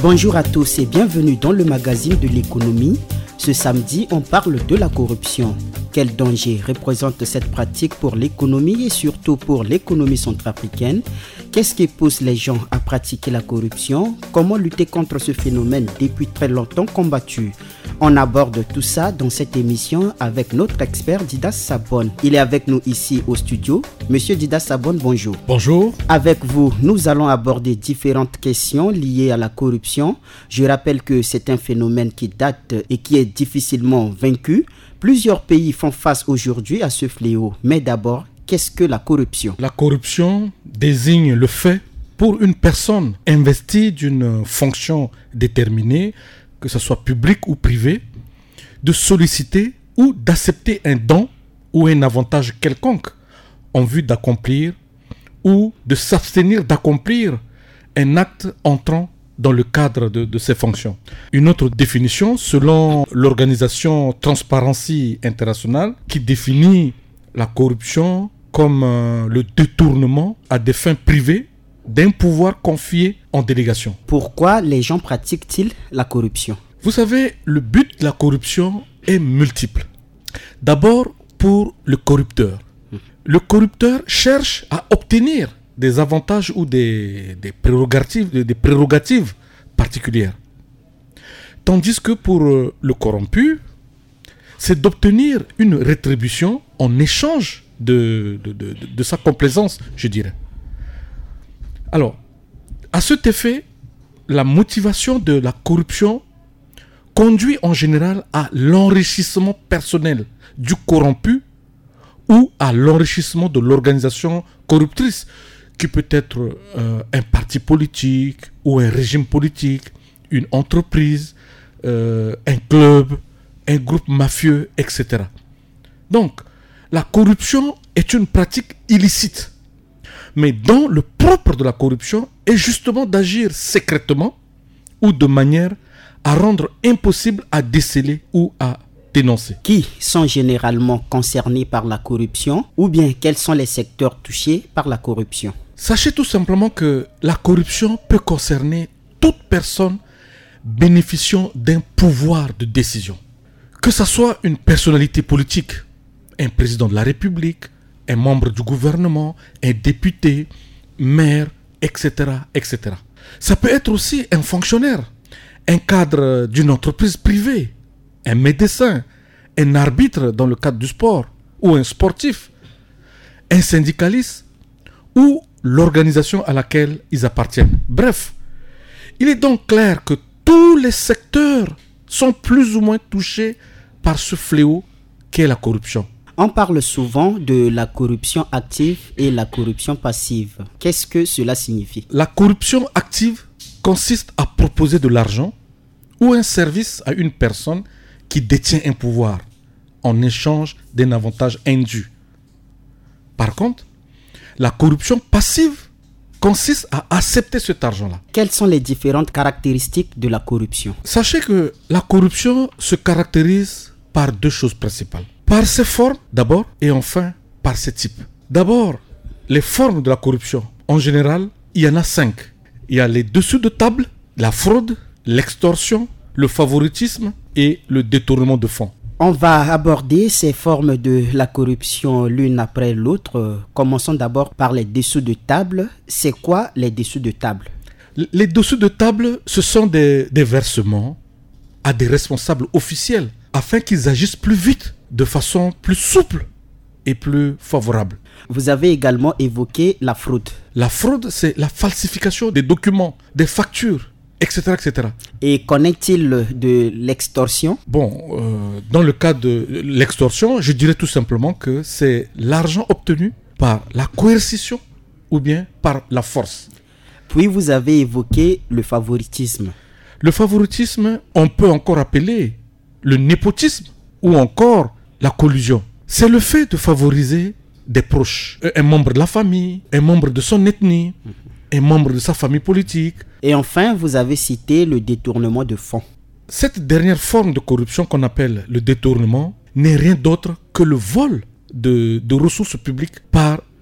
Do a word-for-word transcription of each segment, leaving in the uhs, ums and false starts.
Bonjour à tous et bienvenue dans le magazine de l'économie. Ce samedi, on parle de la corruption. Quel danger représente cette pratique pour l'économie et surtout pour l'économie centrafricaine? Qu'est-ce qui pousse les gens à pratiquer la corruption? Comment lutter contre ce phénomène depuis très longtemps combattu? On aborde tout ça dans cette émission avec notre expert Didas Sabon. Il est avec nous ici au studio. Monsieur Didas Sabon, bonjour. Bonjour. Avec vous, nous allons aborder différentes questions liées à la corruption. Je rappelle que c'est un phénomène qui date et qui est difficilement vaincu. Plusieurs pays font face aujourd'hui à ce fléau. Mais d'abord, qu'est-ce que la corruption? La corruption désigne le fait pour une personne investie d'une fonction déterminée, que ce soit public ou privé, de solliciter ou d'accepter un don ou un avantage quelconque en vue d'accomplir ou de s'abstenir d'accomplir un acte entrant dans le cadre de, de ces fonctions. Une autre définition, selon l'organisation Transparency International, qui définit la corruption comme euh, le détournement à des fins privées d'un pouvoir confié en délégation. Pourquoi les gens pratiquent-ils la corruption? Vous savez, le but de la corruption est multiple. D'abord, pour le corrupteur. Le corrupteur cherche à obtenir des avantages ou des, des, prérogatives, des prérogatives particulières. Tandis que pour euh, le corrompu, c'est d'obtenir une rétribution en échange de, de, de, de, de sa complaisance, je dirais. Alors, à cet effet, la motivation de la corruption conduit en général à l'enrichissement personnel du corrompu ou à l'enrichissement de l'organisation corruptrice, qui peut être euh, un parti politique ou un régime politique, une entreprise, euh, un club, un groupe mafieux, et cetera. Donc, la corruption est une pratique illicite. Mais dans le propre de la corruption est justement d'agir secrètement ou de manière à rendre impossible à déceler ou à dénoncer. Qui sont généralement concernés par la corruption ou bien quels sont les secteurs touchés par la corruption? Sachez tout simplement que la corruption peut concerner toute personne bénéficiant d'un pouvoir de décision. Que ce soit une personnalité politique, un président de la République, un membre du gouvernement, un député, maire, et cetera, et cetera. Ça peut être aussi un fonctionnaire, un cadre d'une entreprise privée, un médecin, un arbitre dans le cadre du sport, ou un sportif, un syndicaliste, ou l'organisation à laquelle ils appartiennent. Bref, il est donc clair que tous les secteurs sont plus ou moins touchés par ce fléau qu'est la corruption. On parle souvent de la corruption active et la corruption passive. Qu'est-ce que cela signifie? La corruption active consiste à proposer de l'argent ou un service à une personne qui détient un pouvoir en échange d'un avantage indu. Par contre, la corruption passive consiste à accepter cet argent-là. Quelles sont les différentes caractéristiques de la corruption? Sachez que la corruption se caractérise par deux choses principales. Par ses formes, d'abord, et enfin, par ses types. D'abord, les formes de la corruption. En général, il y en a cinq. Il y a les dessous de table, la fraude, l'extorsion, le favoritisme et le détournement de fonds. On va aborder ces formes de la corruption l'une après l'autre. Commençons d'abord par les dessous de table. C'est quoi les dessous de table? Les dessous de table, ce sont des, des versements à des responsables officiels afin qu'ils agissent plus vite, de façon plus souple et plus favorable. Vous avez également évoqué la fraude. La fraude, c'est la falsification des documents, des factures, et cetera, et cetera. Et qu'en est-il de l'extorsion? Bon, euh, dans le cas de l'extorsion, je dirais tout simplement que c'est l'argent obtenu par la coercition ou bien par la force. Puis vous avez évoqué le favoritisme. Le favoritisme, on peut encore appeler le népotisme ou encore la collusion. C'est le fait de favoriser des proches, un membre de la famille, un membre de son ethnie, un membre de sa famille politique. Et enfin, vous avez cité le détournement de fonds. Cette dernière forme de corruption qu'on appelle le détournement n'est rien d'autre que le vol de, de ressources publiques par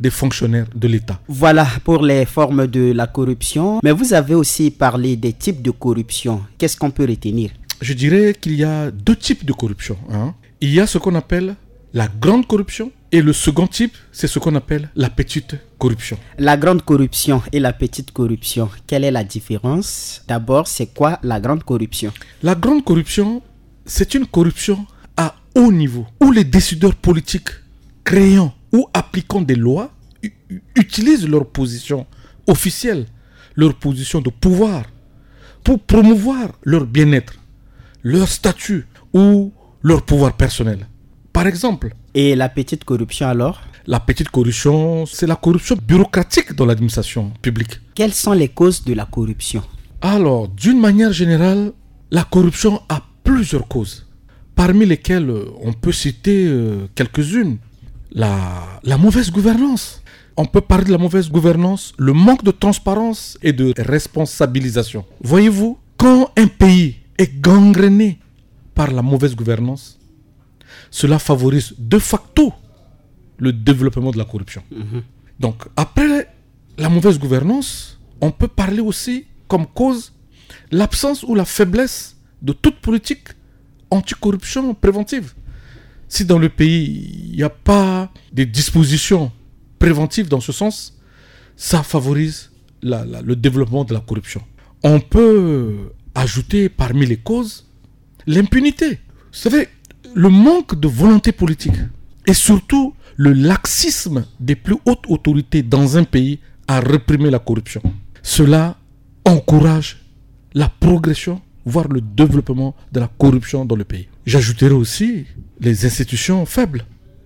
des fonctionnaires de l'État. Voilà pour les formes de la corruption. Mais vous avez aussi parlé des types de corruption. Qu'est-ce qu'on peut retenir? Je dirais qu'il y a deux types de corruption. Hein. Il y a ce qu'on appelle la grande corruption et le second type, c'est ce qu'on appelle la petite corruption. La grande corruption et la petite corruption, quelle est la différence? D'abord, c'est quoi la grande corruption? La grande corruption, c'est une corruption à haut niveau où les décideurs politiques créant ou appliquant des lois u- utilisent leur position officielle, leur position de pouvoir pour promouvoir leur bien-être, leur statut ou leur pouvoir personnel. Par exemple. Et la petite corruption alors? La petite corruption, c'est la corruption bureaucratique dans l'administration publique. Quelles sont les causes de la corruption? Alors, d'une manière générale, la corruption a plusieurs causes, parmi lesquelles on peut citer euh, quelques-unes. La, la mauvaise gouvernance. On peut parler de la mauvaise gouvernance, le manque de transparence et de responsabilisation. Voyez-vous, quand un pays est gangréné par la mauvaise gouvernance, cela favorise de facto le développement de la corruption. Mmh. Donc, après la mauvaise gouvernance, on peut parler aussi comme cause l'absence ou la faiblesse de toute politique anticorruption préventive. Si dans le pays, il n'y a pas de dispositions préventives dans ce sens, ça favorise la, la, le développement de la corruption. On peut ajouter parmi les causes l'impunité. Vous savez, le manque de volonté politique et surtout le laxisme des plus hautes autorités dans un pays à réprimer la corruption. Cela encourage la progression, voire le développement de la corruption dans le pays. J'ajouterai aussi les institutions faibles.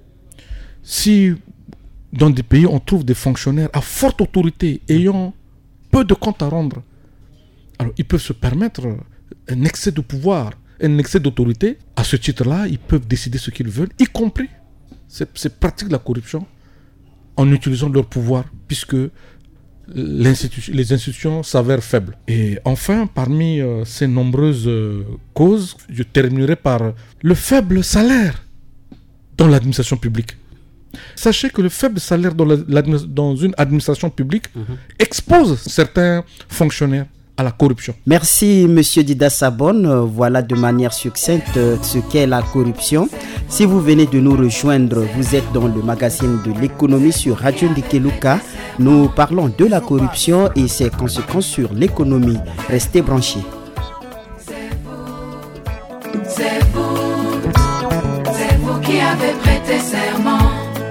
Si dans des pays on trouve des fonctionnaires à forte autorité ayant peu de comptes à rendre, alors ils peuvent se permettre un excès de pouvoir, un excès d'autorité. À ce titre-là, ils peuvent décider ce qu'ils veulent, y compris ces, ces pratiques de la corruption, en utilisant leur pouvoir, puisque l'institution, les institutions s'avèrent faibles. Et enfin, parmi euh, ces nombreuses euh, causes, je terminerai par le faible salaire dans l'administration publique. Sachez que le faible salaire dans, la, dans une administration publique mmh. expose certains fonctionnaires à la corruption. Merci Monsieur Dida Sabon. Voilà de manière succincte ce qu'est la corruption. Si vous venez de nous rejoindre, vous êtes dans le magazine de l'économie sur Radio Ndikeluka. Nous parlons de la corruption et ses conséquences sur l'économie. Restez branchés. C'est vous, c'est vous, c'est vous qui avez prêté serment.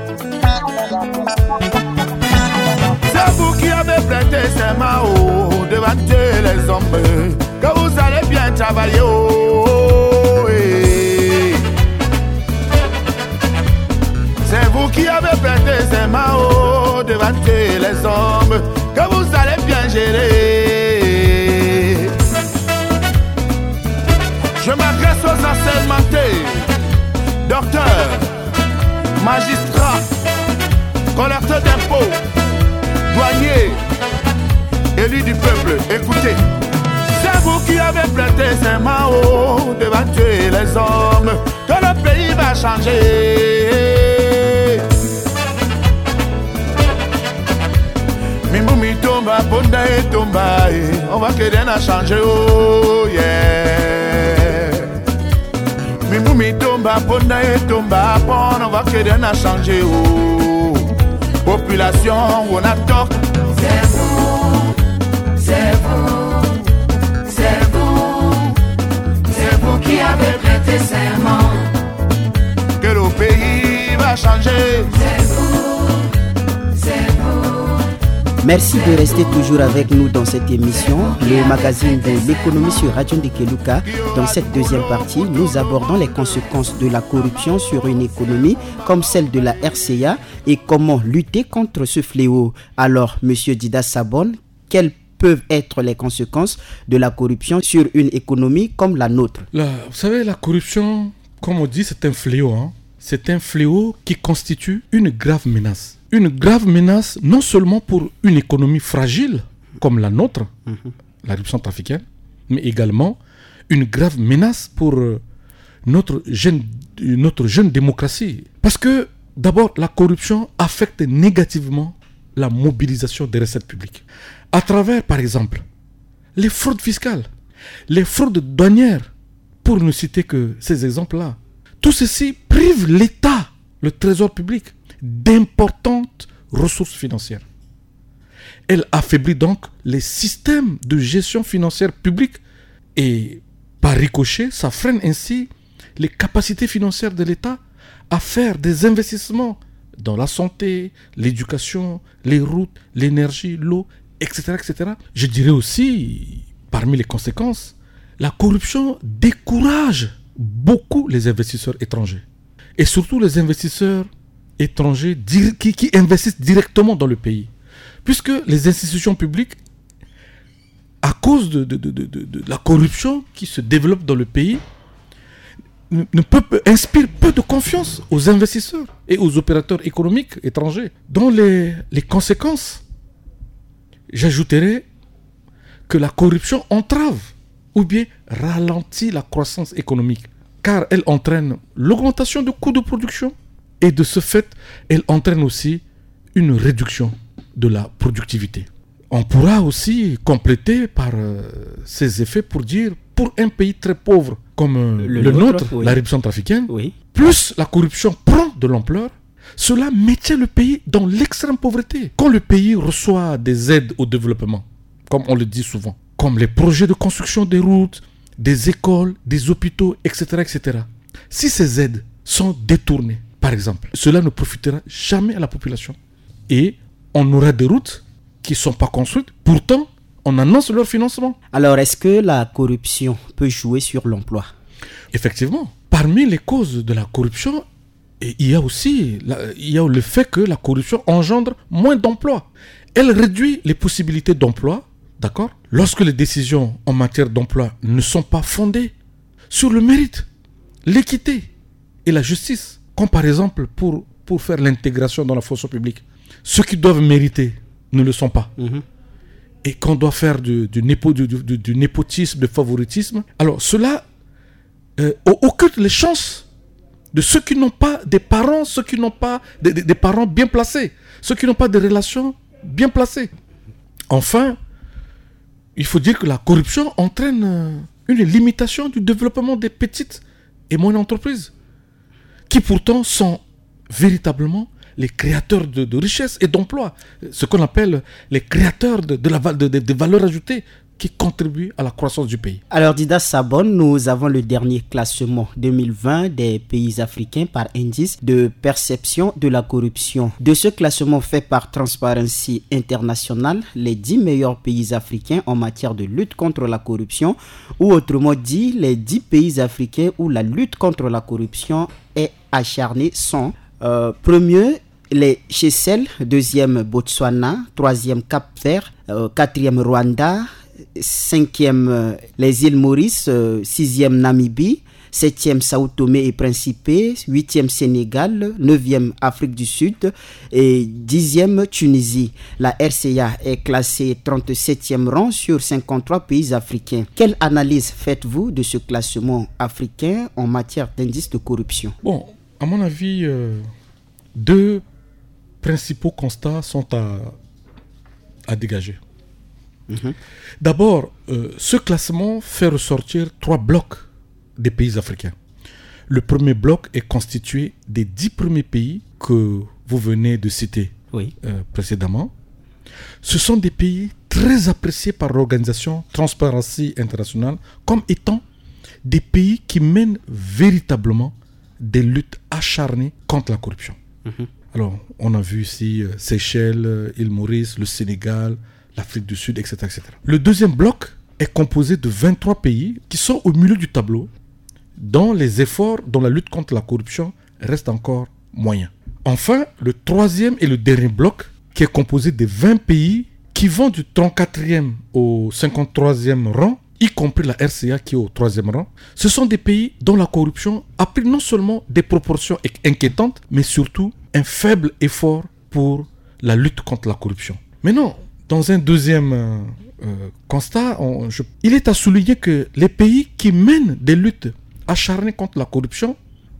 C'est vous qui avez prêté serment oh, devant Dieu les hommes, que vous allez bien travailler. Oh, eh. C'est vous qui avez prêté serment oh, devant Dieu les hommes, que vous allez bien gérer. Je m'adresse aux assermentés, docteurs, magistrats, collecteurs d'impôts, douaniers, élus du peuple, écoutez. C'est vous qui avez prêté serment oh, devant Dieu et les hommes, que le pays va changer. Mimoumi tomba, bonda et tomba, on va que rien a changé, oh yeah. Mimoumi tomba, bonda et tomba, on va que rien a changé, oh. Population, on a tort. C'est vous, c'est vous, c'est vous, c'est vous qui avez prêté serment. Que le pays va changer. C'est vous, c'est vous. Merci de rester toujours avec nous dans cette émission, le magazine de l'économie sur Radio Ndikeluka. Dans cette deuxième partie, nous abordons les conséquences de la corruption sur une économie comme celle de la R C A et comment lutter contre ce fléau. Alors, Monsieur Dida Sabon, quelles peuvent être les conséquences de la corruption sur une économie comme la nôtre? La, vous savez, la corruption, comme on dit, c'est un fléau. Hein? C'est un fléau qui constitue une grave menace. Une grave menace non seulement pour une économie fragile comme la nôtre, mmh. la République centrafricaine, mais également une grave menace pour notre jeune, notre jeune démocratie. Parce que D'abord, la corruption affecte négativement la mobilisation des recettes publiques. À travers, par exemple, les fraudes fiscales, les fraudes douanières, pour ne citer que ces exemples-là. Tout ceci prive l'État, le trésor public, d'importantes ressources financières. Elle affaiblit donc les systèmes de gestion financière publique et, par ricochet, ça freine ainsi les capacités financières de l'État à faire des investissements dans la santé, l'éducation, les routes, l'énergie, l'eau, et cetera, et cetera. Je dirais aussi, parmi les conséquences, la corruption décourage beaucoup les investisseurs étrangers. Et surtout les investisseurs étrangers qui, qui investissent directement dans le pays. Puisque les institutions publiques, à cause de, de, de, de, de la corruption qui se développe dans le pays, ne, ne peut, inspirent peu de confiance aux investisseurs et aux opérateurs économiques étrangers. Dont les, les conséquences, j'ajouterais que la corruption entrave ou bien ralentit la croissance économique, car elle entraîne l'augmentation du coût de production et de ce fait, elle entraîne aussi une réduction de la productivité. On pourra aussi compléter par euh, ces effets pour dire, pour un pays très pauvre comme euh, le, le nôtre, nôtre oui. la République centrafricaine, oui. plus la corruption prend de l'ampleur, cela maintient le pays dans l'extrême pauvreté. Quand le pays reçoit des aides au développement, comme on le dit souvent, comme les projets de construction des routes, des écoles, des hôpitaux, et cetera, et cetera. Si ces aides sont détournées, par exemple, cela ne profitera jamais à la population. Et on aura des routes qui ne sont pas construites, pourtant on annonce leur financement. Alors, est-ce que la corruption peut jouer sur l'emploi ? Effectivement, parmi les causes de la corruption, il y a aussi il y a le fait que la corruption engendre moins d'emplois. Elle réduit les possibilités d'emploi. D'accord ? Lorsque les décisions en matière d'emploi ne sont pas fondées sur le mérite, l'équité et la justice, comme par exemple pour, pour faire l'intégration dans la fonction publique, ceux qui doivent mériter ne le sont pas. Mmh. Et qu'on doit faire du, du, népo, du, du, du népotisme, du favoritisme, alors cela euh, occulte les chances de ceux qui n'ont pas des parents, ceux qui n'ont pas des, des, des parents bien placés, ceux qui n'ont pas des relations bien placées. Enfin, il faut dire que la corruption entraîne une limitation du développement des petites et moyennes entreprises, qui pourtant sont véritablement les créateurs de, de richesses et d'emplois, ce qu'on appelle les créateurs de, de, la, de, de, de valeurs ajoutées qui contribuent à la croissance du pays. Alors Dida Sabon, nous avons le dernier classement deux mille vingt des pays africains par indice de perception de la corruption. De ce classement fait par Transparency International, les dix meilleurs pays africains en matière de lutte contre la corruption, ou autrement dit, les dix pays africains où la lutte contre la corruption est acharnée sont euh, premier, les Seychelles, deuxième Botswana, troisième Cap-Vert, euh, quatrième Rwanda, cinquième euh, les îles Maurice, euh, sixième Namibie, septième Sao Tomé et Principe, huitième Sénégal, neuvième Afrique du Sud et dixième Tunisie. La R C A est classée trente-septième rang sur cinquante-trois pays africains. Quelle analyse faites-vous de ce classement africain en matière d'indice de corruption ? Bon, à mon avis, euh, deux principaux constats sont à, à dégager. Mmh. D'abord, euh, ce classement fait ressortir trois blocs des pays africains. Le premier bloc est constitué des dix premiers pays que vous venez de citer oui. euh, précédemment. Ce sont des pays très appréciés par l'organisation Transparency International comme étant des pays qui mènent véritablement des luttes acharnées contre la corruption. Mmh. Alors, on a vu ici euh, Seychelles, île Maurice, le Sénégal, l'Afrique du Sud, et cetera, et cetera. Le deuxième bloc est composé de vingt-trois pays qui sont au milieu du tableau, dont les efforts dans la lutte contre la corruption restent encore moyens. Enfin, le troisième et le dernier bloc, qui est composé de vingt pays qui vont du trente-quatrième au cinquante-troisième rang, y compris la R C A qui est au troisième rang. Ce sont des pays dont la corruption a pris non seulement des proportions inquiétantes, mais surtout un faible effort pour la lutte contre la corruption. Mais non, dans un deuxième euh, euh, constat, on, je, il est à souligner que les pays qui mènent des luttes acharnées contre la corruption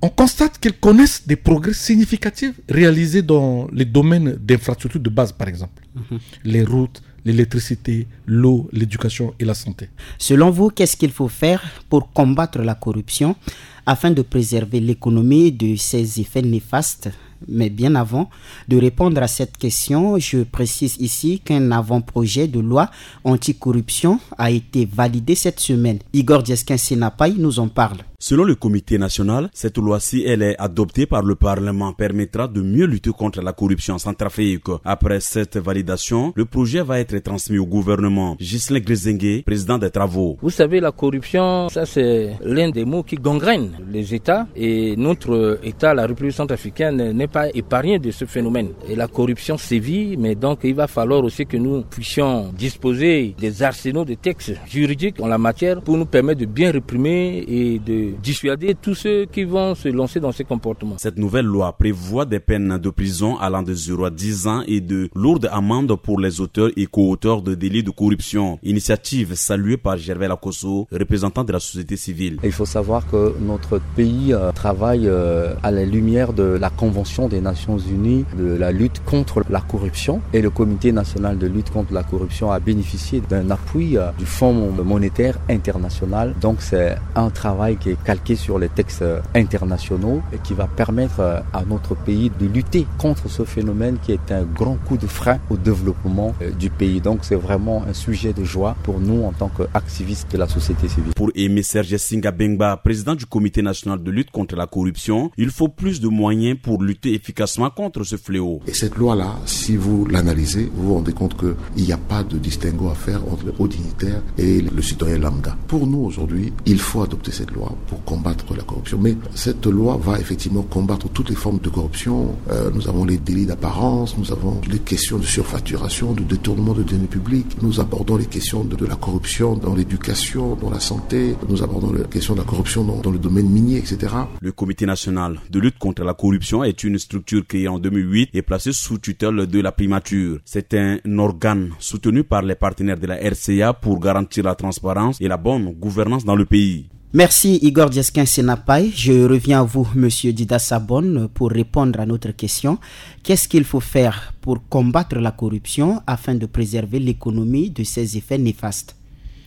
on constate qu'ils connaissent des progrès significatifs réalisés dans les domaines d'infrastructures de base, par exemple. Mmh. Les routes, l'électricité, l'eau, l'éducation et la santé. Selon vous, qu'est-ce qu'il faut faire pour combattre la corruption afin de préserver l'économie de ses effets néfastes? Mais bien avant de répondre à cette question, je précise ici qu'un avant-projet de loi anticorruption a été validé cette semaine. Igor Djeskin-Sénapaï nous en parle. Selon le comité national, cette loi-ci, elle est adoptée par le Parlement, permettra de mieux lutter contre la corruption en Centrafrique. Après cette validation, le projet va être transmis au gouvernement. Ghislain Grézengue, président des travaux. Vous savez, la corruption, ça c'est l'un des mots qui gangrène les États, et notre État, la République centrafricaine, n'est pas épargné de ce phénomène. Et la corruption sévit, mais donc il va falloir aussi que nous puissions disposer des arsenaux de textes juridiques en la matière pour nous permettre de bien réprimer et de dissuader tous ceux qui vont se lancer dans ces comportements. Cette nouvelle loi prévoit des peines de prison allant de zéro à dix ans et de lourdes amendes pour les auteurs et co-auteurs de délits de corruption. Initiative saluée par Gervais Lakosso, représentant de la société civile. Il faut savoir que notre pays euh, travaille euh, à la lumière de la Convention des Nations Unies de la lutte contre la corruption, et le Comité national de lutte contre la corruption a bénéficié d'un appui euh, du Fonds monétaire international. Donc c'est un travail qui est calqué sur les textes internationaux et qui va permettre à notre pays de lutter contre ce phénomène qui est un grand coup de frein au développement du pays. Donc c'est vraiment un sujet de joie pour nous en tant qu'activistes de la société civile. Pour Aimé Serge Singabengba, président du Comité national de lutte contre la corruption, il faut plus de moyens pour lutter efficacement contre ce fléau. Et cette loi-là, si vous l'analysez, vous vous rendez compte qu'il n'y a pas de distinguo à faire entre le haut dignitaire et le citoyen lambda. Pour nous aujourd'hui, il faut adopter cette loi pour combattre la corruption. Mais cette loi va effectivement combattre toutes les formes de corruption. Euh, nous avons les délits d'apparence, nous avons les questions de surfacturation, de détournement de deniers publics. Nous abordons les questions de, de la corruption dans l'éducation, dans la santé. Nous abordons les questions de la corruption dans, dans le domaine minier, et cetera. Le Comité national de lutte contre la corruption est une structure créée en deux mille huit et placée sous tutelle de la primature. C'est un organe soutenu par les partenaires de la R C A pour garantir la transparence et la bonne gouvernance dans le pays. Merci Igor Djeskin-Sénapaï. Je reviens à vous, Monsieur Dida Sabon, pour répondre à notre question. Qu'est-ce qu'il faut faire pour combattre la corruption afin de préserver l'économie de ses effets néfastes?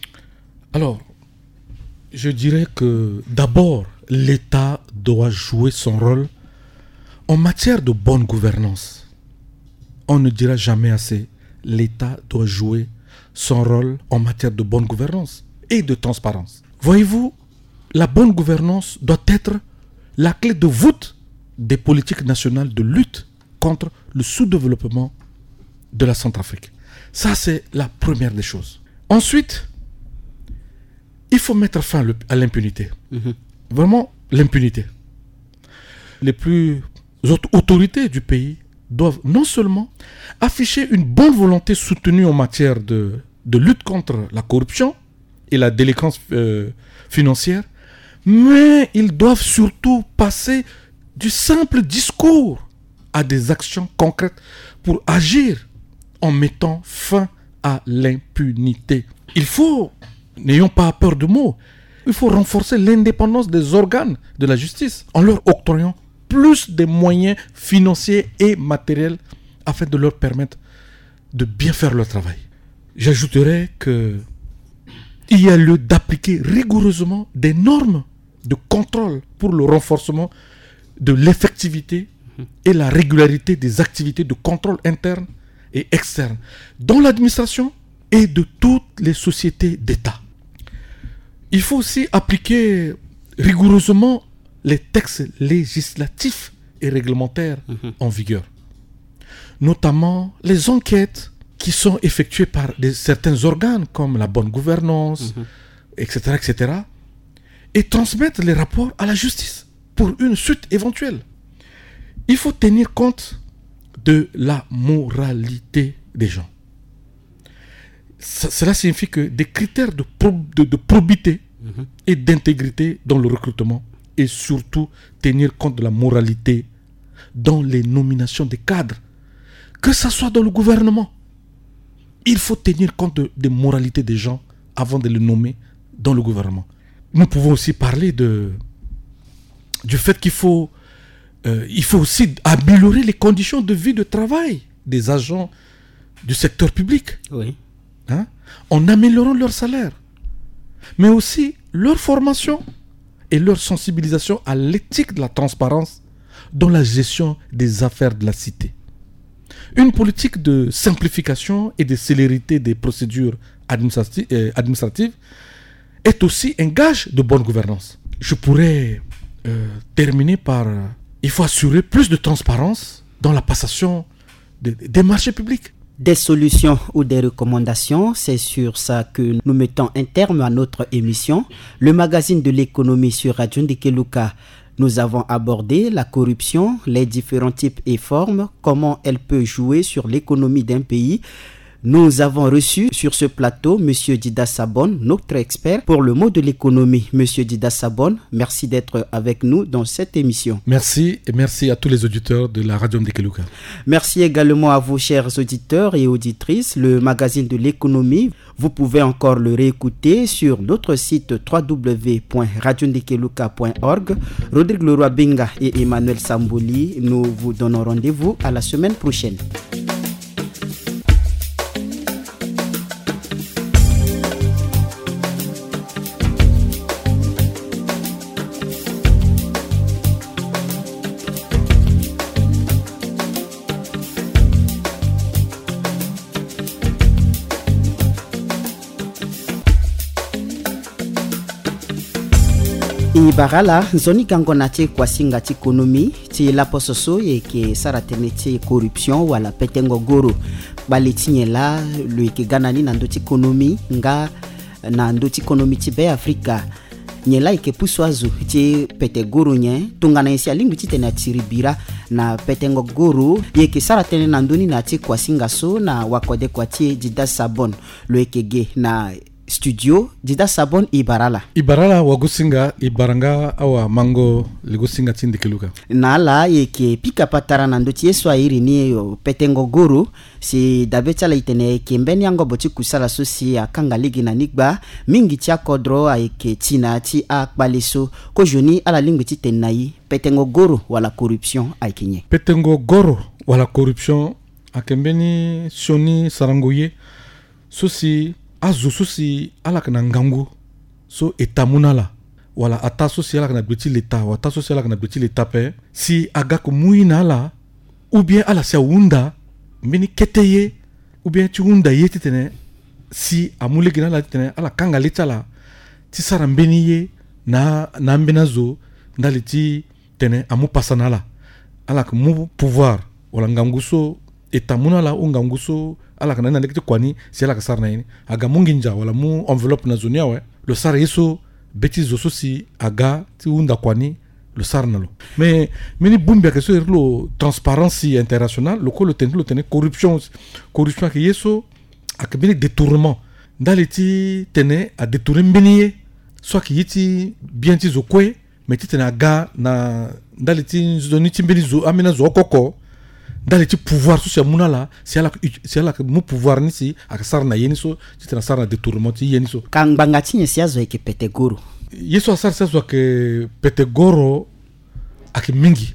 Alors, je dirais que d'abord, l'État doit jouer son rôle en matière de bonne gouvernance. On ne dira jamais assez. L'État doit jouer son rôle en matière de bonne gouvernance et de transparence. Voyez-vous, la bonne gouvernance doit être la clé de voûte des politiques nationales de lutte contre le sous-développement de la Centrafrique. Ça, c'est la première des choses. Ensuite, il faut mettre fin à l'impunité. Mmh. Vraiment, l'impunité. Les plus hautes autorités du pays doivent non seulement afficher une bonne volonté soutenue en matière de, de lutte contre la corruption et la délinquance euh, financière, mais ils doivent surtout passer du simple discours à des actions concrètes pour agir en mettant fin à l'impunité. Il faut, n'ayons pas peur de mots, il faut renforcer l'indépendance des organes de la justice en leur octroyant plus de moyens financiers et matériels afin de leur permettre de bien faire leur travail. J'ajouterai que il y a lieu d'appliquer rigoureusement des normes de contrôle pour le renforcement de l'effectivité et la régularité des activités de contrôle interne et externe dans l'administration et de toutes les sociétés d'État. Il faut aussi appliquer rigoureusement les textes législatifs et réglementaires mmh. en vigueur, notamment les enquêtes qui sont effectuées par des, certains organes comme la bonne gouvernance, mmh. et cetera, et cetera, et transmettre les rapports à la justice pour une suite éventuelle. Il faut tenir compte de la moralité des gens. Ça, cela signifie que des critères de, pro, de, de probité mmh. et d'intégrité dans le recrutement et surtout tenir compte de la moralité dans les nominations des cadres, que ce soit dans le gouvernement. Il faut tenir compte de, des moralités des gens avant de les nommer dans le gouvernement. Nous pouvons aussi parler de, du fait qu'il faut, euh, il faut aussi améliorer les conditions de vie de travail des agents du secteur public. Oui. Hein? En améliorant leur salaire, mais aussi leur formation et leur sensibilisation à l'éthique de la transparence dans la gestion des affaires de la cité. Une politique de simplification et de célérité des procédures administrati- euh, administratives est aussi un gage de bonne gouvernance. Je pourrais euh, terminer par... Euh, il faut assurer plus de transparence dans la passation de, des marchés publics. Des solutions ou des recommandations, c'est sur ça que nous mettons un terme à notre émission. Le magazine de l'économie sur Radio Ndikeluka. Nous avons abordé la corruption, les différents types et formes, comment elle peut jouer sur l'économie d'un pays. Nous avons reçu sur ce plateau M. Dida Sabon, notre expert pour le mot de l'économie. M. Dida Sabon, merci d'être avec nous dans cette émission. Merci et merci à tous les auditeurs de la Radio Ndikeluka. Merci également à vous, chers auditeurs et auditrices. Le magazine de l'économie, vous pouvez encore le réécouter sur notre site w w w point radio ndikeluka point org. Rodrigue Leroy Benga et Emmanuel Sambouli, nous vous donnons rendez-vous à la semaine prochaine. Ibarala zoni kangona ti kwasinga ti ekonomi ti lapososo ye ke saratene ti corruption wala petengo goro bale ti nye la lo ke ganani na ndo ti ekonomi nga na ndo ti ekonomi ti be Afrika nye la ke puswazu ti pete goro nye tungana isi alingu ti tene tiribira na petengo goro ye ke saratene na ndoni na ti kwasinga so na wakode kwa ti Dida Sabon lo ke ge na studio Dida Sabon Ibarala Ibarala wagusinga Ibaranga awa mango legusinga Ndikeluka na la yeke pika patara na ndoti yeso airi ni yo petengo goro si dabeta la itene kembeni yango boti kusala sosi akanga ligi na nigba mingi tia kodro ayeke tina ti akbaleso ko joni ala lingwi ti tenai petengo goro wala corruption aykenye petengo goro wala corruption akembeni sioni sarangoye sosi azo sosi ala kana ngangu so etamunala wala ata sosi ala kana biti leta wa ata sosi ala kana biti leta pe si aga ko muina la ou bien ala sia wunda mbeni keteye ou bien ti wunda yeti tene si amule gina la tene ala kanga leta la ti sara mbeni ye na na mbena zo ndali ti tene amu pasana la ala ko mu pouvoir wala ngangu so etamunala o ngangu so ala kana na lekiti kwani si ala kasar na yini aga munginja wala mu enveloppe na zonia we le sar yeso beti zo sosi aga ti unda kwani le sar na lo mais mini bumbi ke so lo transparence internationale lo ko lo ten lo ten corruption corruption ke yeso akabini détournement ndali ti tene a détourner mbeni soit ki yiti bien ti zo kwe mais ti tene aga na ndali ti zoni ti mbeni zo amena zo koko dans les pouvoirs sur muna là c'est là c'est là que mon pouvoir ni si akasar na yeni so c'est na sar na détournement ti yeni so kan bangati ni siazo ke petegoro yeso asar siazo ke petegoro ak mingi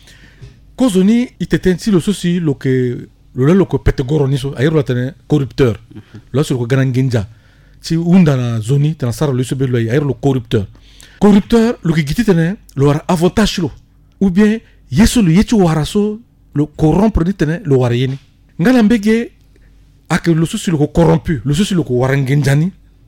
kozoni iteten lo sosi lo ke lo lo ko petegoro ni so ayro tane corrupteur lo so ko ganangenja ti unda na zoni tana sar lo so be lo ayro lo corrupteur corrupteur lo ki gititene lo war avantage lo ou bien yeso lo yetu waraso le corrompre ni tene le warayeni ngala mbege ak le souci le corrompu le souci le warangenjani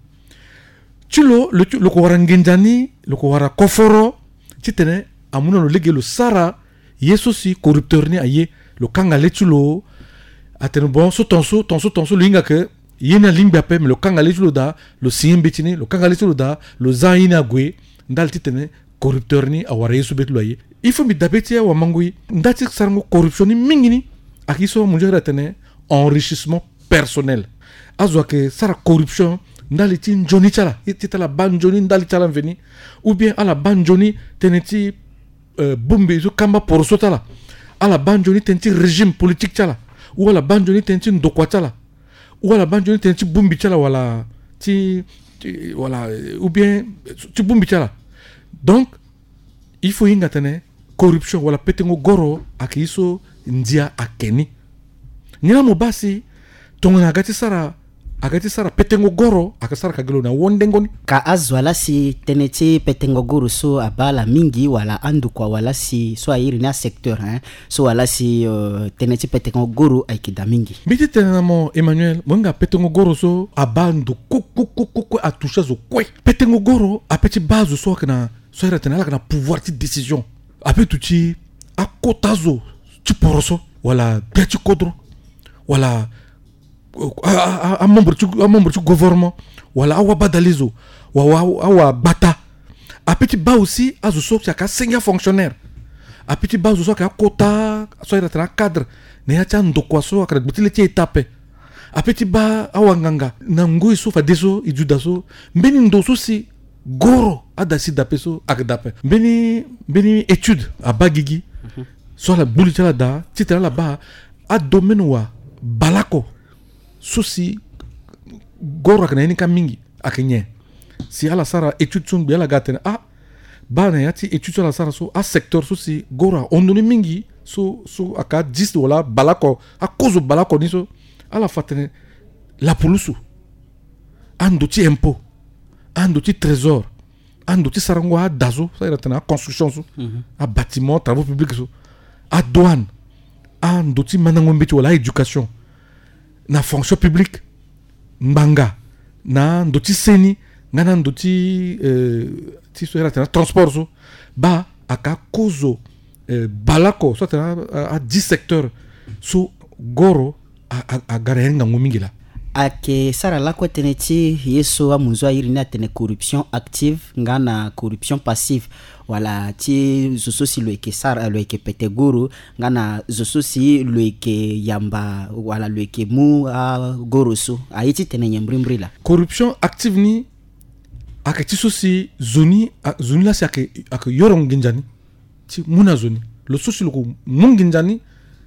tu lo le le warangenjani le wara koforo ti tene amuna no lege le sara yeso si corrupteur ni aye le kanga letulo atene bon so tonso tonso tonso linga ke yena lingba pe me le kanga letulo da le simbetini le kanga letulo da le zaina gwe ndal ti tene corrupteur ni awara yeso betlo aye il faut mi dabeti wa mangui ndati sarango corruption ni mingini akiso munjera tene enrichissement personnel azwa ke sara corruption ndali ti njoni chala iti la banjoni ndali chala veni ou bien ala banjoni teneti uh, bumbi zo kamba poroso tala ala banjoni teneti régime politique chala ou ala banjoni teneti ndokwa chala ou ala banjoni teneti bumbi chala wala ti, ti wala ou bien ti bumbi chala donc il faut inga tene corruption wala petengo goro akiso ndia akeni nina mobasi tongana agati sara agati sara petengo goro akasara kagelo na wondengoni ka azwala si teneti petengo goro so abala mingi wala andu kwa wala si so airi na secteur hein so wala si uh, teneti petengo goro aikida mingi biti tenamo Emmanuel monga petengo goro so abandu kuku kuku a toucher zo kwe petengo goro apeti base so kana so ira tenala kana pouvoir de décision ape tuti akotazo ti poroso wala deti kodro wala a, a, a membre du a membre du gouvernement wala awa badalizo wa awa bata a petit ba aussi azo so ka senior fonctionnaire a petit ba so ka kota so ira tra cadre ne ya cha ndokwa so akra butile ti étape a petit ba awa nganga na ngoi so fa deso ijuda so mbeni ndoso si goro adasi dape so akdape mbeni mbeni étude a bagigi mm-hmm. so la bulitala da titala la ba a domaine wa balako sosi goro kana ni kamingi akenye si ala sara étude sun biala gatene ah bana yati étude ala sara so a secteur sosi goro ondoni mingi so so aka dix wala balako a cause balako ni so ala fatene la polusu ando ti impôt ando ti trésor ando ti sarango a dazo ça ira tena construction so mm-hmm. a bâtiment travaux publics so a douane ando ti manango mbeti wala éducation na fonction publique mbanga na ndoti seni ngana ndoti euh ti so era transport so ba aka kozo euh, balako so tena a dix secteurs so goro a, a, a garenga ngomingila ake sara lako teneti yeso amunzo irina tene corruption active ngana corruption passive wala ti zoso si loeke sara loeke peteguru ngana zoso si loeke yamba wala loeke mu a goroso aiti tene nyembrimbre la corruption active ni akati sosi zoni zoni la si ake ake yorong ginjani ti muna zoni lo sosi lo munginjani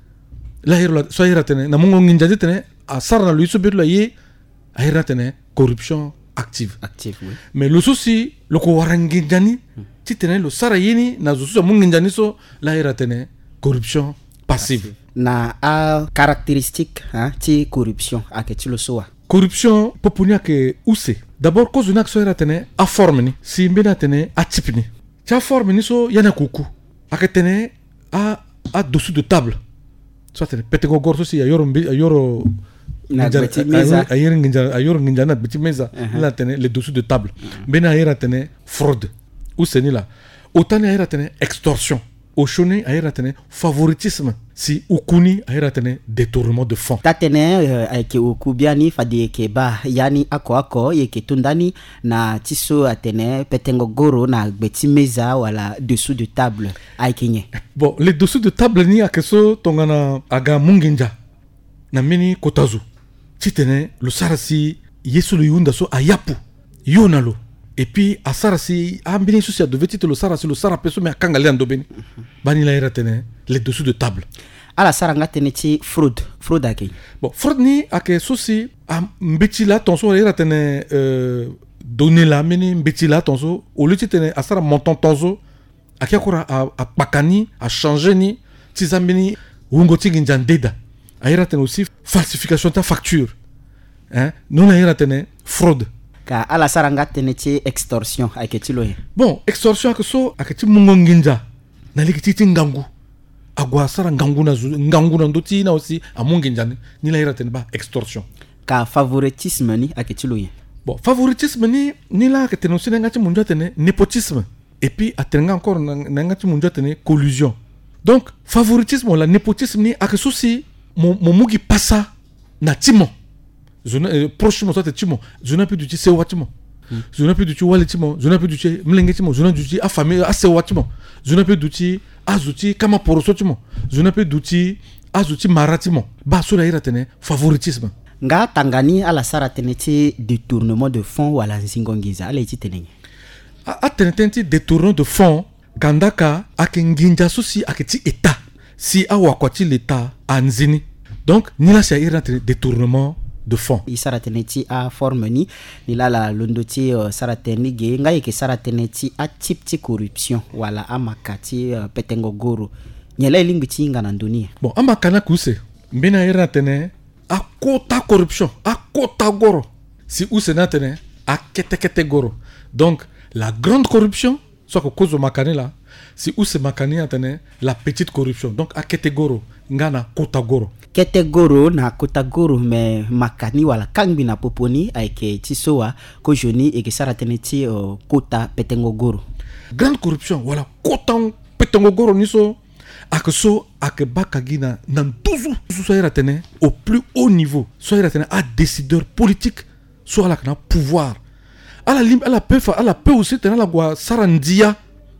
la hero so hera tene na mungo nginjani tene a sara na luiso betu la ye a hera tene corruption active active oui. Mais le souci le ko waranginjani hmm. ti tene lo sara yini na zusu munginjani so la hera tene corruption passive na a caractéristique hein ti corruption aketi lo soa corruption popunia ke use d'abord cause na so hera tene a forme ni si mbena tene a type ni ti forme ni so yana kuku aketene a a dessous de table so tene petengo gorso si ayoro ayoro na beti meza ayoro nginja ayoro nginja na beti meza la tene les dessous de table mbena ayera tene fraude ou seni la autant ayera tene extorsion au choni ayera tene favoritisme si ukuni ayera tene détournement de fonds tatene ayeke ukubiani fadi ke ba yani ako ako yeke tundani na tiso atene petengo goro na beti meza wala dessous de table aykenye bon les dessous de table ni akeso tongana aga munginja na mini kotazu titene lo sarasi yesu lo yunda so ayapu yonalo et puis a sarasi ambini so si adove tite lo sarasi lo sara peso me akanga le andobeni bani la era tene les dessous de table ala saranga tene ti fraude fraude ake bon fraude ni ake so si mbeti la tonso era tene euh donner la mini mbeti la tonso au lieu tene a sara montant tonso ake akora a, a pakani a changer ni tizambini wungoti ginjandeda ayera tene aussi falsification ta facture hein non ayera tene fraude ka ala saranga tene ti extorsion aketi lo bon extorsion que so aketi mungonginja na likiti ngangu agwa sara ngangu na ngangu na ndoti na aussi amunginja ni la ayera tene ba extorsion ka favoritisme ni aketi lo bon favoritisme ni ni la aketi no sinanga ti munja tene népotisme et puis atenga encore nanga ti munja tene collusion donc favoritisme la népotisme ni akeso si mon mon mugi passa na timo zona euh, prochement soit timo zona pe du ti se watimo zona pe du ti wale timo zona pe du ti mlenge timo zona du ti a famille a se watimo zona pe du ti azuti kama poroso timo zona pe du ti azuti maratimo ba so la ira tene favoritisme nga tangani ala sara tene ti détournement de fonds wala nzingongiza ala ti tene a, a tene tene ti détournement de fonds kandaka akenginja so si aketi état si awakwati l'état anzini donc ni la sia ira tene détournement de fonds. Isarateneti a formeni ila la londoti uh, sarateni ge ngai ke sarateneti a tipti corruption wala amakati uh, petengo goro nyela ilingiti ngana dunia. Bon, amakana kuse mbina era tene a kota corruption, a kota goro. Si use na tene a kete kete goro. Donc la grande corruption soit que cause makane là, si use makane tene la petite corruption. Donc a kete goro ngana kota goro. Kete goro na kota goro me makani wala kangbi na poponi aike tisoa ko joni e ke sarateneti uh, kota petengo goro. Grande corruption wala kota petengo goro niso ak so ak bakagina nan tuzu so ira tene au plus haut niveau, so ira tene à décideur politique, soit la kana pouvoir. À la lim, à la peu, à la peu aussi tene la gwa sarandia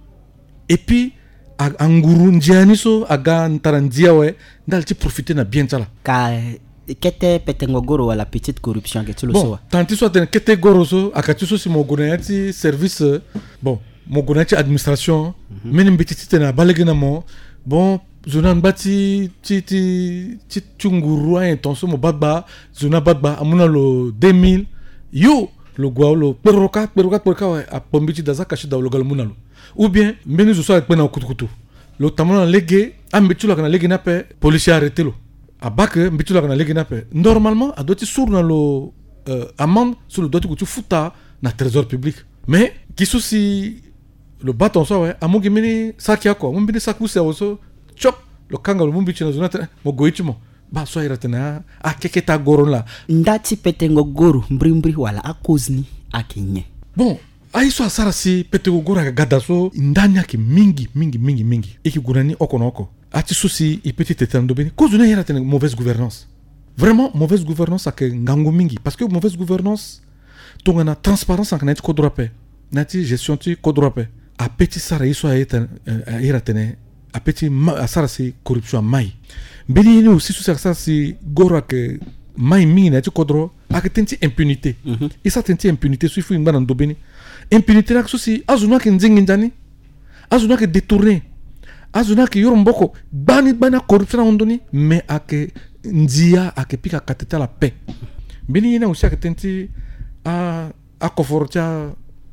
et puis anguru ndiani so aga ntarandia we ndal ti profiter na bien tala ka kete petengo goro wala petite corruption ke tulo bon, so tanti so tene kete goro so akati so si mogonati service bon mogonati administration mm-hmm. Menim betiti tene balegena mo bon zonan bati ti ti ti tunguru a intention mo badba zona badba amuna lo deux mille yo lo gwa lo peroka peroka peroka a pombiti daza kashi da lo galmunalo ou bien mbeni zo so ak pena kutukutu lo tamona lege ambitula kana lege na pe policier arrêté lo abake mbitula kana lege na pe normalement a doti sur na lo euh, amende sur le doti kutu futa na trésor public mais qui souci le bâton so ouais amugi mini sakia ko mun bini saku se oso chop lo kanga lo mun bichi na zona mo goichimo ba so ira tena a keketa goron la ndati petengo goro mbri wala akozni akinye bon aiso asara si petengo goro ga gadaso ndanya ki mingi mingi mingi mingi iki gurani okonoko ati souci i petit etando beni kozuna ira tena mauvaise gouvernance vraiment mauvaise gouvernance ak ngango mingi parce que mauvaise gouvernance tongana transparence ak nati kodrope nati gestion ti kodrope a petit sara iso aita ira tena a petit asara si corruption mai mbeni ni aussi souci asara si goro ak mai mingi nati kodro ak tenti impunité mm-hmm. Et ça tenti impunité suifu ngana ndobeni impunité la souci azuna ki nzingi ndani azuna ki détourner azuna ki yoromboko bani bana corruption ondoni mais ak ndia ak pika kateta la paix mbeni ina aussi ak tenti a a conforta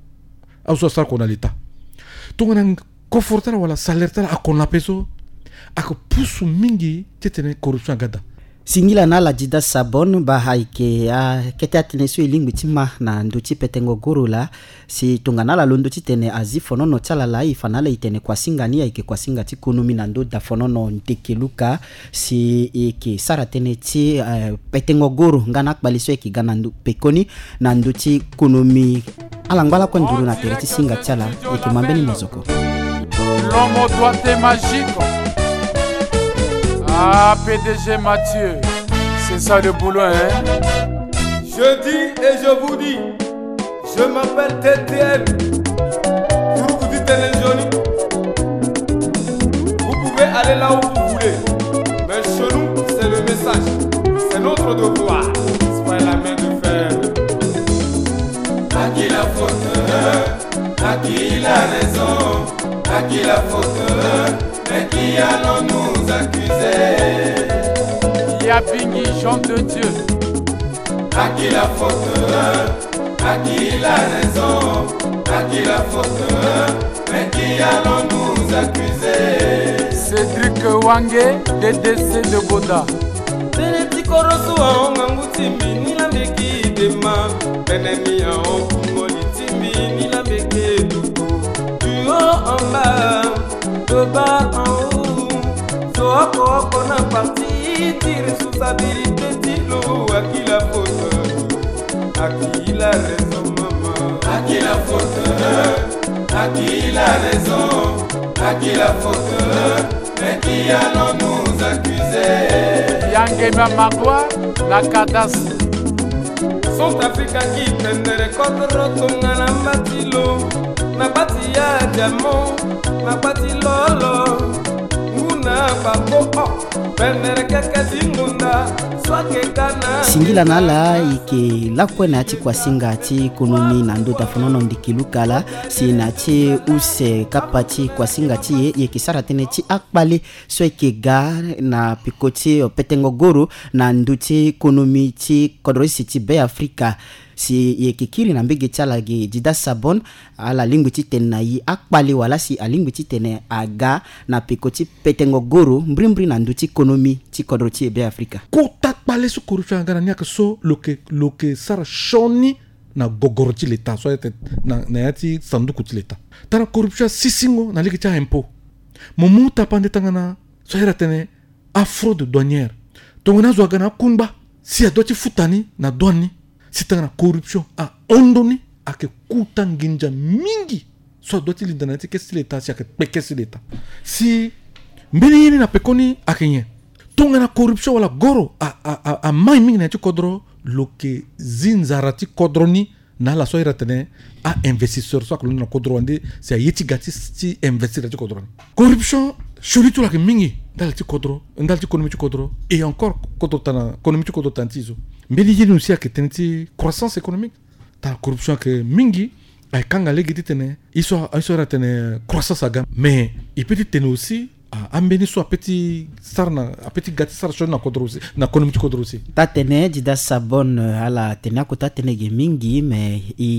aso sar ko na l'état to ngana conforta wala salaire tala akona peso ak pusu mingi tetene corruption gada singila na la jida sabon ba haike a kete atene so ilingu tima na ndoti petengo goro la si tungana la londo tene azi fonono tala la ifanala itene kwa singani ya ike kwa singati kunumi na ndo da fonono ntekeluka si ike saratene ti uh, petengo goro ngana akbaliso ike gana ndu pekoni na ndoti kunumi alangwala kwa nduru na tereti singa tala ike mambeni mozoko l'homme doit être magique. Ah, P D G Mathieu, c'est ça le boulot, hein? Je dis et je vous dis, je m'appelle T T N. Vous vous dites T Johnny. Vous pouvez aller là où vous voulez. Mais chez nous, c'est le message. C'est notre devoir. C'est pas la main de fer. À qui la faute? À qui la raison? À qui la faute? Mais qui allons nous accuser? Yapingi, chante de Dieu. À qui la faute? À qui la raison? À qui la faute? Mais qui allons nous accuser? Cédric Wangé, D D C de Boda. Teneti korosu a ongangu timbi nila meki dema. Penemi a onkungo li timbi nila meki duku. Du haut en bas, de bas en haut. So oko oko na parti, tire responsabilité tilo. À qui la faute? À qui la raison maman? À qui la faute? À qui la raison? À qui la faute? Mais qui allons nous accuser? Yangema Magua, la cadastre. Sont Africa qui prennent des récoltes rotonga na matilo. Na bati ya diamant, na bati lolo. Nguna singila nala ike lakwe na ati kwa singa ati ekonomi na ndota fonono ndikilukala si na ati use kapati kwa singa ati ye ye kisara tene ti akpale so ike ga na pikoti petengo goro na nduti ekonomi ti kodrosi ti be Afrika si ye kikiri na mbege chala ge Dida Sabon ala lingwi ti tene na yi akpale wala si alingwi ti tene aga na pikoti petengo goro mbrimbri na nduti ekonomi ti kodro ti be Afrika kota akpale su corruption ngana nyaka so loke loke sara shoni na gogoro ti l'État so yete na na yati sanduku ti l'État tara corruption sisingo na liki cha impôt momu tapande tangana so yera tene a fraude douanière tongona zo gana kunba si adoti futani na douane si tangana corruption a ondoni ake kuta nginja mingi so adoti lindana ti kesi l'État si ake pekesi l'État si mbeni yini na pekoni akenye tongana corruption wala goro a a a, a mai mingi na ti kodro loke zinzarati kodroni na la so iratene a investisseur so akolo na kodro ande si a yeti gati ti investir ti kodroni corruption shuritu la ke mingi dal ti kodro ndal ti ekonomi ti kodro et encore kodro tana ekonomi ti kodro tantizo mbeni yini aussi ake tene ti croissance économique ta corruption ke mingi ay kanga legi ti tene iso iso iratene croissance aga mais il peut tene aussi ambeni so apeti sarna apeti gati sar shona kodrosi na ekonomi ti kodrosi ta tene Dida Sabon ala tene ko ta tene ge mingi mais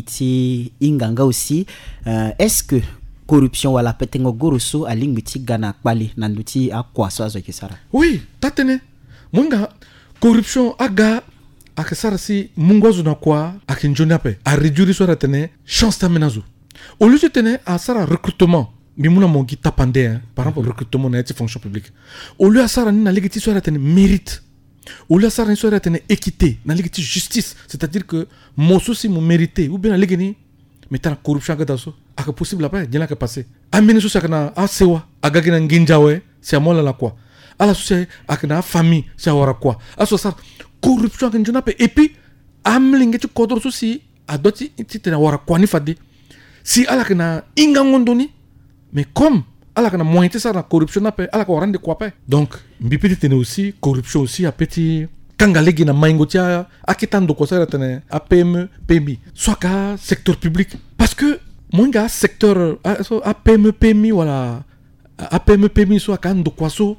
iti inganga aussi euh, est-ce que corruption wala petengo goroso alingwi ti gana kpali na nduti akwa so azo kisara oui ta tene munga corruption aga akisara si mungozo na kwa akinjona pe a réduire so ratene chance ta menazo au lieu de tene a sara recrutement mimuna mongi tapande hein, par exemple recrutement na fonction publique au lieu asara ni na legiti so ratene mérite au lieu asara ni so ratene équité na legiti justice c'est-à-dire que mo souci mo mérité ou bien na legini mais ta corruption ga daso aka possible après dina ka passer amene so sakana a sewa aga gina nginjawe c'est amola la quoi ala so akana famille c'est wara quoi aso sar corruption ga njona pe et puis amlinge ti kodro so si adoti ti tena wara quoi ni fadi si ala kana inga ngondoni mais comme ala kana moyen ça la corruption na pe ala ko rende quoi pe donc mbipiti tene aussi corruption aussi a petit kanga legi na maingo tia akitando ko sera tene a P M E P M I soit ka secteur public parce que monga secteur a P M E P M I wala a P M E P M I soit ka ndo kwa so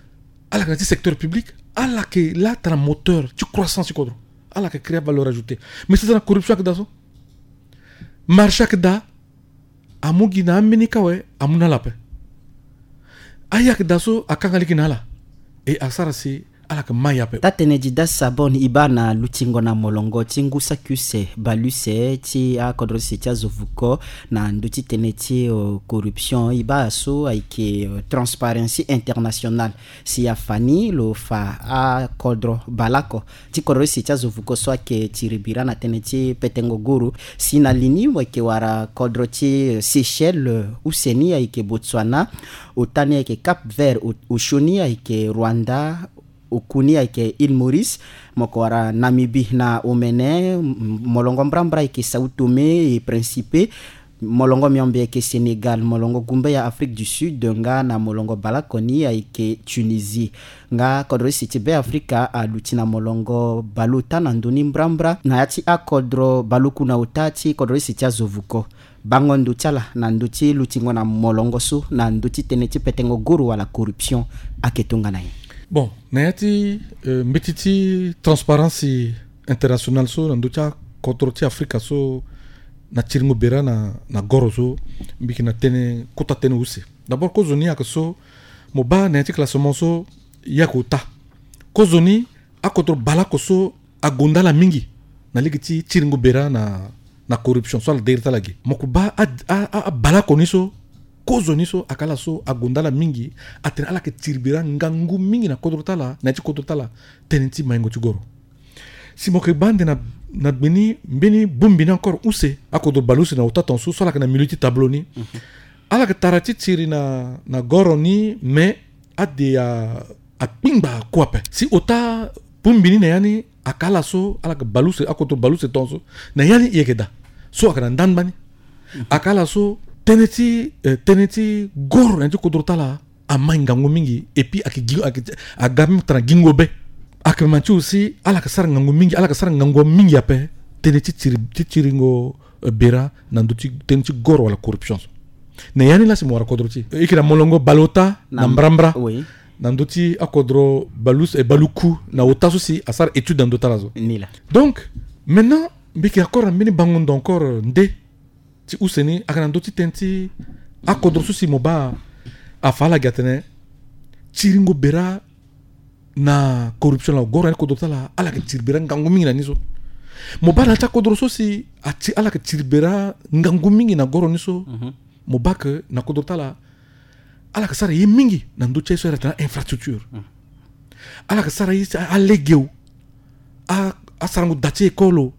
ala kana secteur public ala ke la tra moteur tu croissance ko ala ke créer valeur ajoutée mais c'est la corruption que daso marché que da amugi na amini kawe amuna lape ayak daso akanga likinala e asara si alaka mayape ta tene Dida Sabon ibana lutingo na molongo tingu sakuse baluse ti a kodrosi ti azovuko na nduti tene ti uh, corruption iba so aike uh, transparency international si afani lo fa a kodro balako ti kodrosi ti azovuko so ake tiribira na tene ti petengo guru si na lini wake wara kodro ti uh, Seychelles uh, useni aike Botswana utani aike Cap Vert ushoni aike Rwanda ukuni aike Île Maurice moko wara Namibie na Omene molongo mbrambra aike Sao Tomé et Principe molongo miombe aike Sénégal molongo gumbe ya Afrique du Sud nga na molongo balakoni aike Tunisie nga kodro siti be Afrika a lutina molongo baluta na nduni mbrambra na yati a kodro baluku na utati kodro siti azovuko bango ndutala na nduti lutingo na molongo su na nduti teneti petengo guru wala corruption aketunga na ye. Bon, nayati uh, mbititi transparency international so nanducha kontroti Afrika so na chiringo bera na na goro so mbiki na tene kota tene use. D'abord kozoni akaso moba nayati classement so yakuta. Kozoni akotro balako so agonda la mingi na ligiti chiringo bera na na corruption so la derita lagi. Mokuba a, a, a balako niso kozoni so akala so agondala mingi atena ala ke tirbira ngangu mingi na kodrotala na ti kodrotala tenenti maingo ti goro si mo ke bande na na beni beni bumbina encore use akodo balusi na utaton so sala kana minuti tableau ni mm-hmm. ala ke tarati tiri na na goro ni mais ade a a pingba kwape si ota bumbini na yani akala so ala ke balusi akodo balusi tonso na yani yekeda so akana ndanbani mm-hmm. akala so teneti eh, teneti gor nti kodrotala ama ngango mingi et puis ak ak agam tra gingobe ak manchu aussi ala ka sar ngango mingi ala ka sar ngango mingi ape teneti tiri tiringo bera nanduti teneti goro wala corruption ne yani la simora kodroti ikira molongo balota na mbrambra oui nanduti akodro balus et baluku na otaso si asar étude dans dotarazo nila donc maintenant biki encore mini bangondo encore nde ti useni akananduti tenti akodro susi moba afala gatene tiringo bera na corruption la goro ko dotala ala ke tirbera ngangu mingi na niso moba na ta kodro susi ati ala ke tirbera ngangu mingi na goro niso mm-hmm. moba ke na ko dotala ala ke sara yi mingi na nduche so reta infrastructure mm. ala ke sara yi a legeu a asarangu dati ekolo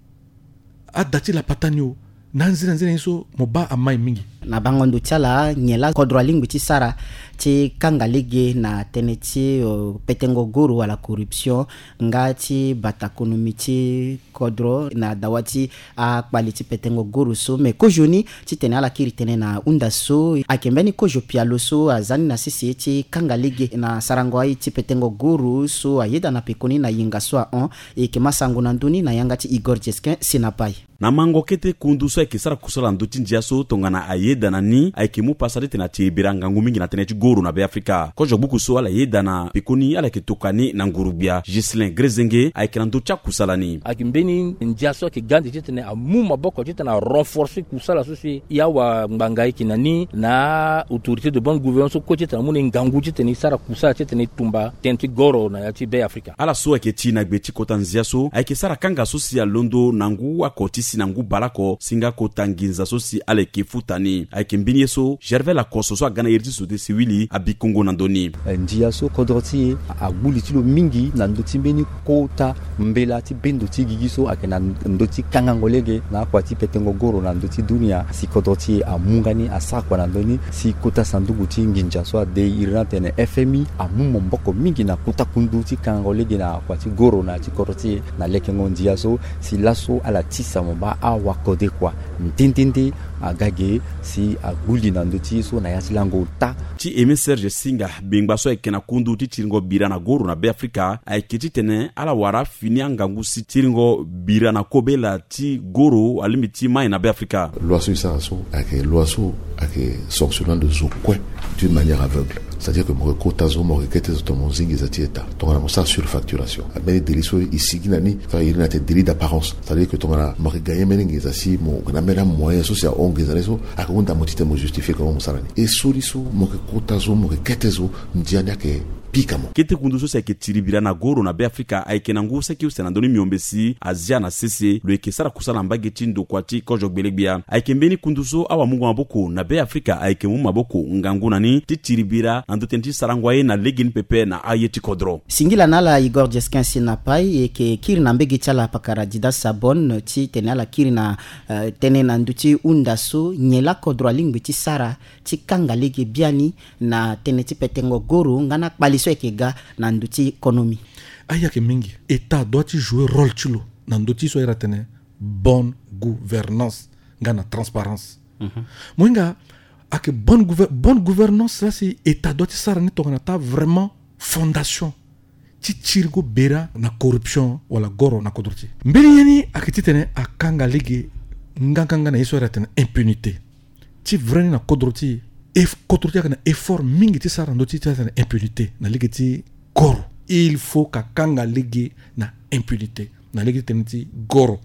a dati la patanyo nanzina nzina niso moba amai mingi na bangondo tiala nyela kodro lingu ti sara ti kangalege na teneti uh, petengo guru wala corruption ngati batakonomi ti kodro na dawati a quality petengo guru so me kojoni ti tene ala kiri tene na unda so akembeni kojo pialo so azani na sisi ti kangalege na sarango ai ti petengo guru so ayeda na pekoni na yinga so on e ke masango na nduni na yanga ti Igor Jeskin sinapai na mango kete kunduso ke sara kusala nduti njia so tongana ayeda na ni aikimu pasari tena ti biranga ngumingi na tene ti goro na be Afrika ko jobuku so ala yeda na pekoni ala ke tokani na ngurubia Gislin Grezenge aikina nducha kusalani akimbeni njia so ke gandi ti tene amuma boko ti tena renforcer kusala so si yawa mbangai kinani na autorité de bonne gouvernance ko ti tena mun ngangu ti tene sara kusala ti tene tumba tenti goro na ti be Afrika ala so ke ti na gbe ti kotanzia so aike sara kanga so si alondo nangu akoti sinangu balako singa ko tanginza so si ale ke futani aike mbini so Gervais la koso so agana yerti so de siwili abikongo nandoni njia so kodroti agbuli tilo mingi na ndoti mbeni kota mbela ti bendo ti gigiso akena ndoti kangangolege na kwati petengo goro na ndoti dunia si kodroti amungani asakwa na ndoni si kota sandugu ti nginja so de irantene F M I amumo mboko mingi na kota kunduti kangangolege na kwati goro na ti kodroti na lekengo njia so si laso ala tisa ba awa kode kwa ntintindi agage si aguli na ndoti so na yati lango ta ti Aimé Serge Singa bengba so ekena kundu ti tiringo bira na goro na be Afrika aikiti tene ala wara fini angangu si tiringo bira na kobela ti goro alimiti mai na be Afrika l'oiseau ça so ake l'oiseau ake sanctionnant de zokwe d'une manière aveugle. C'est-à-dire que mon kotazo mon requête de mon zing ezati eta donc on a ça surfacturation mais délicieux ici ginani ça il y a des délits d'apparence c'est-à-dire que ton a mon gagner mening ezasi mon na mera moyen social on gezaneso akonda motite mo justifier comme mon salani et soliso mon kotazo mon requête zo ndiania ke pikamo kete kunduso se ke tiribira na goro na be Afrika aikena ngu se ki usena ndoni miombesi Asia na sese lo ekesara kusala mbage tindo kwati kojo gbelegbia aikembeni kunduso awa mungu maboko na be Afrika aikemu maboko ngangu nani ti tiribira andotenti sarangwaye na legin pepe na ayeti kodro singila nala Igor Jeskin sinapai e ke kiri na mbege chala pakara dida sabon ti tene ala kiri na uh, tene na nduti undaso nyela kodro lingbe ti sara ti kangalege biani na tene ti petengo goro ngana kpali so ekega na nduti économie aya ke mingi état doit jouer rôle tilo na nduti so eratene bonne gouvernance ngana transparence mm-hmm. Mwenga ak bonne gouver- bonne gouvernance là c'est état doit sara ni tokana ta vraiment fondation ti tirgo bera na corruption wala goro na kodroti mbeli yani akititene akanga lege nganganga na iso eratene impunité ti vreni na kodroti et kodroti akana effort mingi ti sara ndoti ti eratene impunité na lege ti goro il faut ka kanga lege na impunité na lege ti ti goro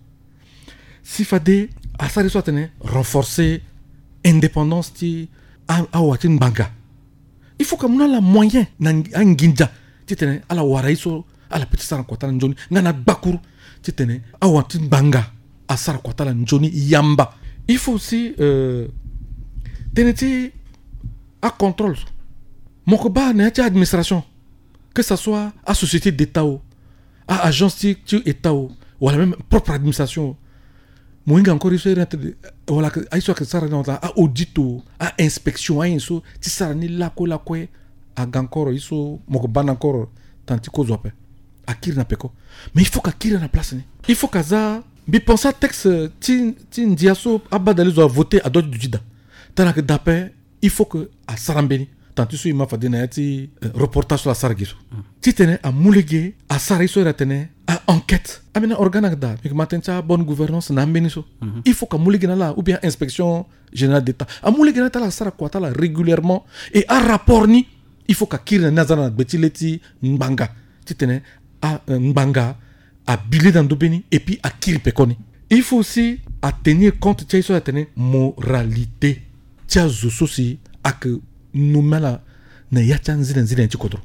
si fade asari so atene renforcer indépendance ti awati mbanga il faut que mona la moyen na nginja ti tene ala waraiso ala petit sara kwatala njoni ngana bakuru ti tene awati mbanga asara kwatala njoni yamba il faut aussi euh, tene ti à contrôle moko ba na ti administration que ça soit à société d'état ou à agence ti ti état ou wala même propre administration moinga encore iso rentre wala aiso que sara na a audito a inspection a inso ti sara ni la ko la ko a gankoro iso moko ban encore tanti ko zope a kiri na peko mais il faut ka kiri na place ni il faut ka za bi pensa texte ti ti ndiaso abadali zo voter à d'autres du dida tana que d'après il faut que a sarambeni tanti su ima fadi na yati uh, reportage sur la sargiso ti tene a mulege a sara iso ra tene a enquête amina organe da mi matencha bonne gouvernance na mbeniso mm-hmm. il faut que mulege na la ou bien inspection générale d'état a mulege na la sara kwata la régulièrement et a rapport ni il faut que kirna nazana betileti mbanga ti tene a uh, mbanga a bilé dans dobeni et puis à kiri pekoni. Il faut aussi à tenir compte de la moralité. Tia zoso si à que nous mala na yachan zilen zilen chikodro.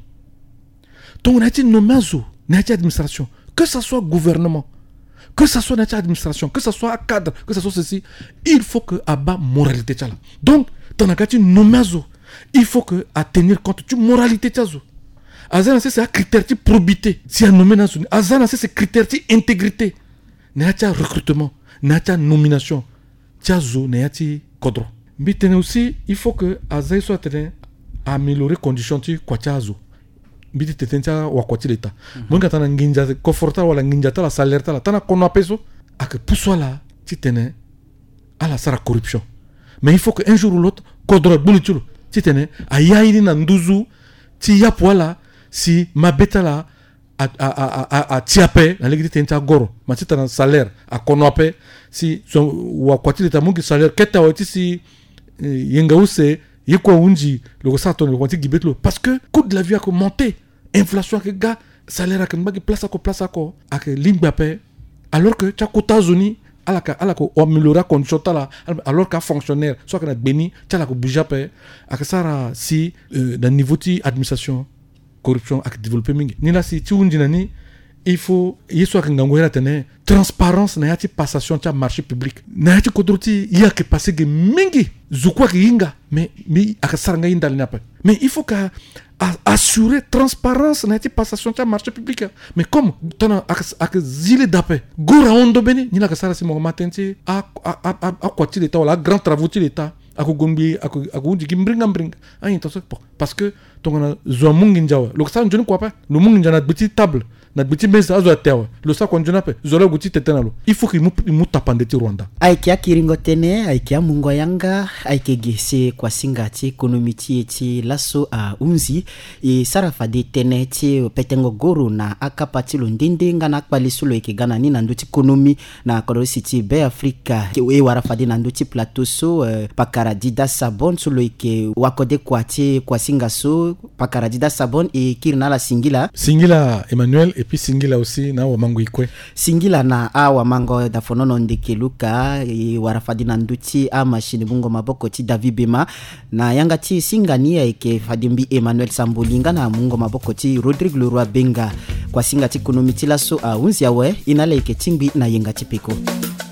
Donc on a dit nous mazo na administration, que ça soit gouvernement, que ça soit notre administration, que ça soit cadre, que ça soit ceci, il faut que aba moralité chala. Donc dans la gati nous mazo, il faut que à tenir compte de moralité chazo. Azana c'est un critère de probité. Si un nommé dans une Azana c'est un critère d'intégrité. N'y'a recrutement, n'y'a nomination. Tiazo n'y'a kodro. Mais tenez aussi, il faut que Azay soit tenu améliorer conditions de quoi tiazo. Bidi tetencha wa kwati leta. Mon gata na nginja confortable wala nginja ta la salaire ta la tana kono peso ak pousso la ti tene à la sara corruption. Mais il faut que un jour ou l'autre kodro bulichulo ti tene ayaini na nduzu ti yapwala si ma beta la a a a a a tiape na legiti tenta goro ma tita na salaire a konope si so wa kwatile ta mungi salaire keta wati si yenga use yeko unji le sato le kwati gibetlo parce que coût de la vie a monté inflation que gars salaire a que mbagi place ko place ko a que lingba pe alors que cha kota zoni ala ka ala ko améliorer condition ta la alors qu'un fonctionnaire soit que na beni cha la ko bija pe a que ça si euh, dans niveau ti administration corruption ak développer mingi ni la si tu unjina ni il faut yeso ak ngangwera tene transparence na yati passation ta marché public na yati kodroti ya ke passer ge mingi zukwa ki inga mais mi ak saranga indal na pa mais il faut ka assurer transparence na yati passation ta marché public mais comme tona ak ak zile dape gora ondo beni ni la ka sara si mo matenti a a a a kwati l'état wala grand travaux ti l'état ako gombi ako ako digi mbringa mbringa ayi to parce que tongana zo mungi njawa lo sa njoni kwa pa lo mungi njana biti table na biti mesa azo atewa lo sa kwa njona pe zo lo guti tetena lo il faut que mu mu tapande ti Rwanda aikia kiringo tene aikia mungo yanga aike gese kwa singati economy ti eti laso a unzi e sarafa de tene ti petengo goro na akapati lo ndende ngana kpalisulo eke gana ni na nduti economy na koro city be Africa e warafa de na nduti plateau so uh, pakaradida sabon sulo eke wakode kwati kwa singaso pakaradida sabon e kirna la singila singila Emmanuel et puis singila aussi na wamango ikwe singila na a wamango da fonono ndeke luka e warafadi na nduti a machine bungo maboko ti David Bema na yanga ti singani eke fadimbi Emmanuel Sambolinga na mungo maboko ti Rodrigue Leroy Benga kwa singa ti economy ti laso a unzi yawe inale eke tingbi na yenga ti peko.